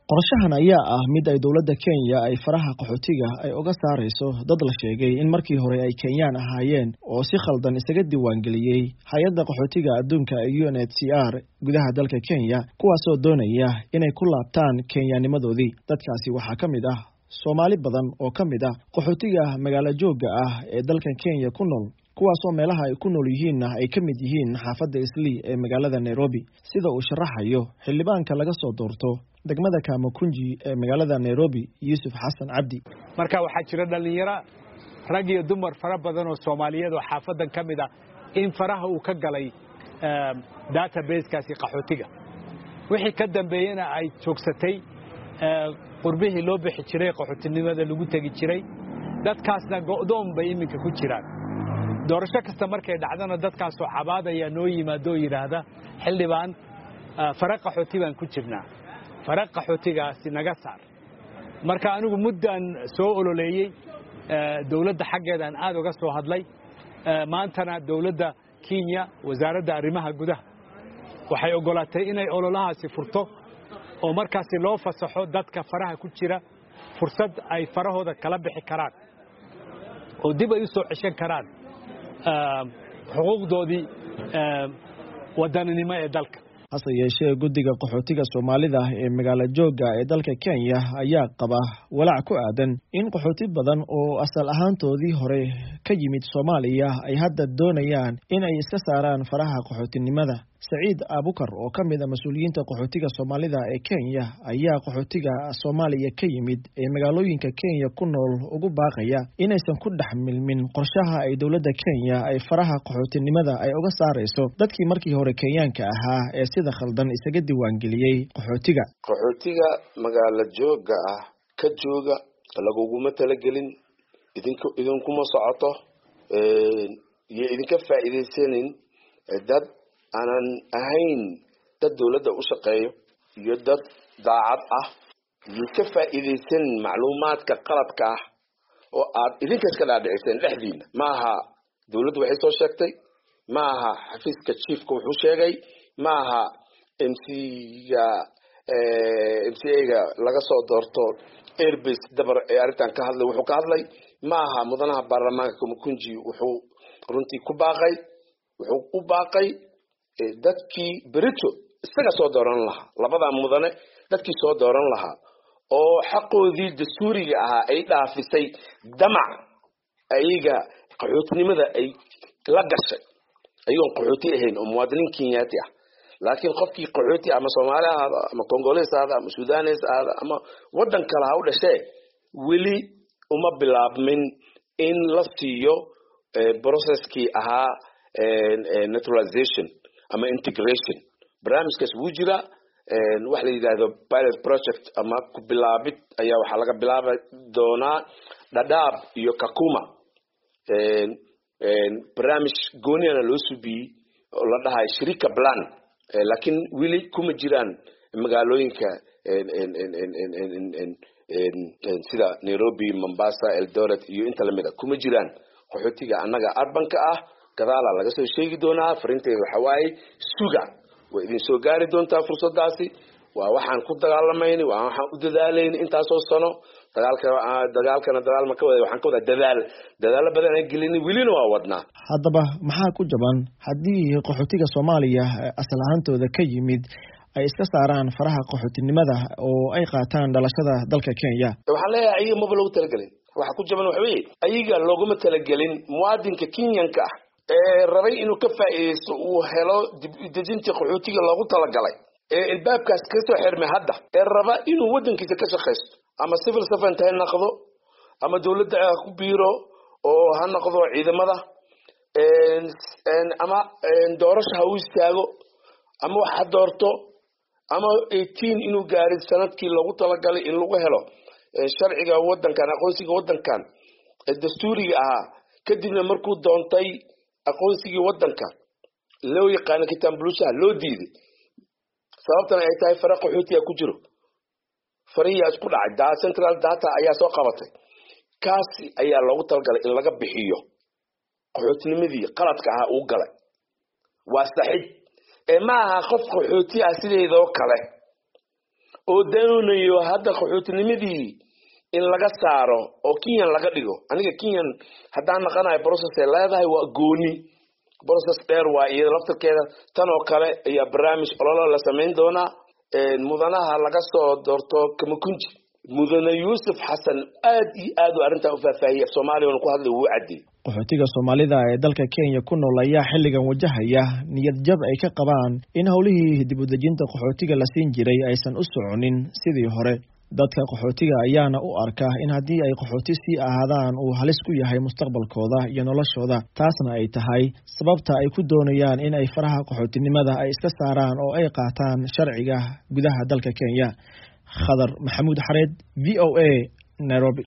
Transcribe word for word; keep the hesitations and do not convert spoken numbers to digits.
qorshahan ayaa ah mid ay dowladda Kenya ay faraha qaxootiga ay uga saarayso dad la sheegay in markii hore ay Kenyaan ahaayeen oo si khaldan isaga diiwaan geliyay hay'adda qaxootiga adduunka ee U N H C R gudaha dalka Kenya kuwaas oo doonaya inay ku laabtaan Kenyaanimadoodii. Dadkaasi waxaa ka mid ah Soomaali badan oo ka mid ah qaxootiga magaalo joogga ah ee dalka Kenya ku nool, kuwaas oo meelaha ay ku nool yihiin ay ka mid yihiin xaafadda Islii ee magaalada Nairobi, sida uu sharaxayo xildhibaanka laga soo doorto degmada Kamukunji ee magaalada Nairobi Yusuf Xasan Cabdi. Marka waxaa jira dhalinyaro rag iyo dumar fara badan oo Soomaaliyeed oo xaafadan ka mid ah in faraha uu ka galay database-kaasi qaxootiga. Wixii ka dambeeyana ay joogsatay qurbihii loo bixi jiray qaxootinimada lagu tagi jiray, dadkaasna go'doon bay iminka ku jiraan. doorasho kasta markay dhacdana dadkaas oo xabaadaya noo yimaado yiraahda xildhibaan fara qaxooti baan ku jirnaa, fara qaxootigaasi naga saar. Marka anigu muddan soo ololeeyay dawladda xaggeedan aad uga soo hadlay, maantana dawladda Kenya wasaaradda arrimaha gudaha waxay ogolaatay inay ololahaasi furto oo markaasi loo fasaxo dadka faraha ku jira fursad ay farahooda kala bixi karaan oo dib ay u soo ceshan karaan xuquuqdoodii wadaninimo ee dalka. hase yeeshee guddiga qaxootiga Soomaalida ee magaalo joogga ee dalka Kenya ayaa qaba walaac ku aadan in qaxooti badan oo asal ahaantoodii hore ka yimid Soomaaliya ay hadda doonayaan in ay iska saaraan faraha qaxootinimada. Saciid Abukar oo ka mid ah mas'uuliyiinta qaxootiga Soomaalida ee Kenya ayaa qaxootiga Soomaaliya ka yimid ee magaalooyinka Kenya ku nool ugu baaqaya inaysan ku dhex milmin qorshaha ay dowladda Kenya ay faraha qaxootinimada ay uga saarayso dadkii markii hore Kenyaanka ahaa ee sida khaldan isaga diiwaan geliyay qaxootiga. qaxootiga magaalo joogga ah ka jooga laguguma talagelin, idinku idinkuma socoto ee iyo idinka faa'iideysanin dad aanan ahayn dad dawladda u shaqeeyo iyo dad daacad ah iyo ka faa'iideysan macluumaadka qaladka ah oo aad idinka iska dhaadhiciseen dhexdiina. maaha dawladdu waxay soo sheegtay, maaha xafiiska chiefka wuxuu sheegay, maaha M C ga M C A ga laga soo doorto airbase dabar ee arrintan ka hadlay wuxuu ka hadlay, maaha mudanaha baarlamaanka Kamukunji wuxuu runtii ku baaqay wuxuu u baaqay dadkii berito isaga soo dooran lahaa, labada mudane dadkii soo dooran lahaa oo xaqoodii dastuuriga ahaa ay dhaafisay damac ayaga qaxootinimada ay la gashay ayagoon qaxooti ahayn oo muwaadiniin Kenyaati ah. laakiin qofkii qaxooti ama Soomaali ah ama Congolese ah ama Sudanese ah ama wadan kale ha u dhashay weli uma bilaabmin in la siiyo processkii ahaa naturalization ama integration. barnaamijkaas wuu jira wax la yiraahdo pilot project ama ku bilaabid ayaa waxa laga bilaabay doonaa Dadaab iyo Kakuma. een een barnaamij gooniana loo subiyay oo la dhahay shirika plan, laakiin wili kuma jiraan magaalooyinka een een een een een een sida Nairobi, Mombasa, Eldoret iyo inta lamida kuma jiraan qaxootiga annaga urbanka ah. gadaala laga soo sheegi doonaa farinteedu waxa waaye suga way idin soo gaari doontaa fursadaasi. waa waxaan ku dagaalamayna, waa waxaan u dadaalayna intaas oo sano dagaalka dagaalkana dagaal ma ka wada waxaan ka wada dadaal dadaal badan ay gelin wilina waa wadnaa. haddaba maxaa ku jaban haddii qaxootiga Soomaaliya asal ahaantooda ka yimid ay iska saaraan faraha qaxootinimada oo ay qaataan dhalashada dalka Kenya? waxaan leeyahay ayaga ma loogu talagelin. waxa ku jaban waxa weeye ayaga looguma talagelin muwaadinka Kenyanka ah ee rabay inuu ka faa'iideysto uu helo dejinta qaxootiga loogu talagalay ee albaabkaas ka soo xirmay hadda ee raba inuu wadankiisa ka shaqeysto ama civil servant ha noqdo ama dawladda ku biiro oo ha noqdo ciidamada een ama doorasho ha u istaago ama wax ha doorto ama eighteen inuu gaaray sanadkii loogu talagalay in lagu helo sharciga wadankan aqoonsiga wadankan ee dastuuriga ahaa. kadibna markuu doontay aqoonsigii wadanka loo yaqaan kitambulisha loo diiday sababtan ay tahay fara qaxootiga ku jiro fariya isku dhacay data central data ayaa soo qabatay kaasi ayaa loogu talagalay in laga bixiyo qaxootinimadii qaladka ah uu galay. waa saxiib ee maaha qof qaxooti ah sideedoo kale oo doonayo hadda qaxootinimadii in laga saaro oo Kenyan laga dhigo aniga Kenyan haddaan naqanayo process ee leedahay waa gooni process dheer waa iyo laftirkeeda tan oo kale ayaa barnaamij ololo la sameyn doona ee mudanaha laga soo doorto Kamakunji mudane Yuusuf Xasan aad iyo aad u arinta u faahfaahiyay Soomaaliya oo ku hadlay uu caddi qaxootiga Soomaalida ee dalka Kenya ku nool ayaa xilligan wajahaya niyad jab ay ka qabaan in hawlihii dib u dejinta qaxootiga la siin jiray aysan u soconin sidii hore dadka qaxootiga ayaana u arka in haddii ay qaxooti sii ahaadaan uu halis ku yahay mustaqbalkooda iyo noloshooda taasna ay tahay sababta ay ku doonayaan in ay faraha qaxootinimada ay iska saaraan oo ay qaataan sharciga gudaha dalka Kenya Khadar Maxamuud Xareed V O A Nairobi